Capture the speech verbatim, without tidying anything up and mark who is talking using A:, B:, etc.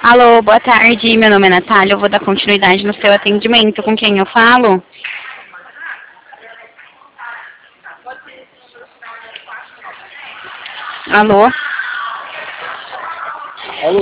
A: Alô, boa tarde. Meu nome é Natália. Eu vou dar continuidade no seu atendimento. Com quem eu falo? Alô?